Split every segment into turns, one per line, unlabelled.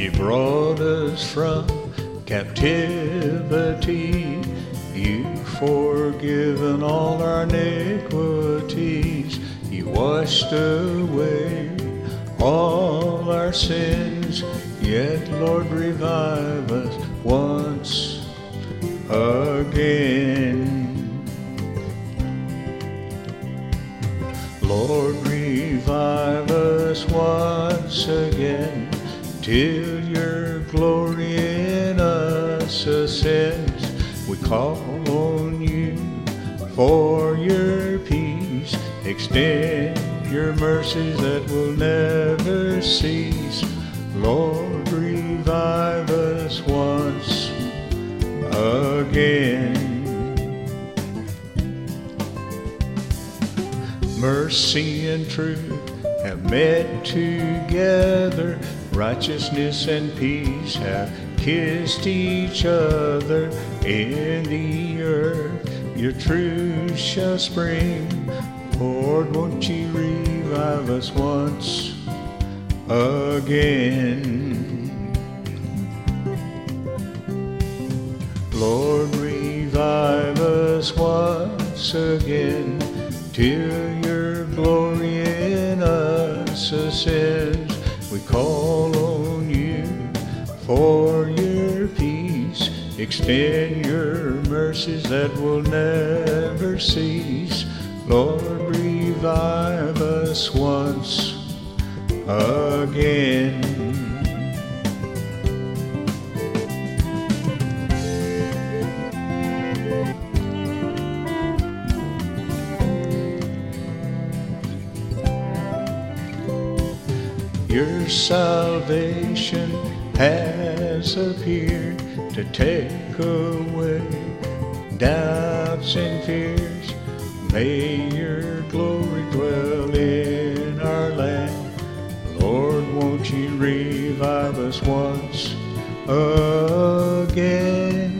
You brought us from captivity. You've forgiven all our iniquities. You washed away all our sins. Yet, Lord, revive us once again. Lord, revive us once again, till your glory in us ascends. We call on you for your peace. Extend your mercies that will never cease. Lord, revive us once again. Mercy and truth have met together. Righteousness and peace have kissed each other. In the earth your truth shall spring. Lord, won't you revive us once again? Lord, revive us once again, till your glory in us ascends. We call on you for your peace. Extend your mercies that will never cease. Lord, revive us once again. Your salvation has appeared to take away doubts and fears. May your glory dwell in our land. Lord, won't you revive us once again?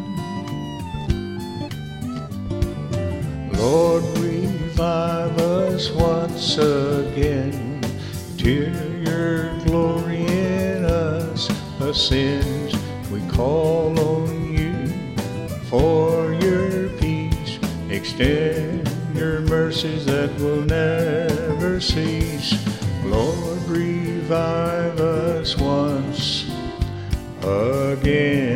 Lord, revive us once again, till your glory in us ascends. We call on you for your peace. Extend your mercies that will never cease. Lord, revive us once again.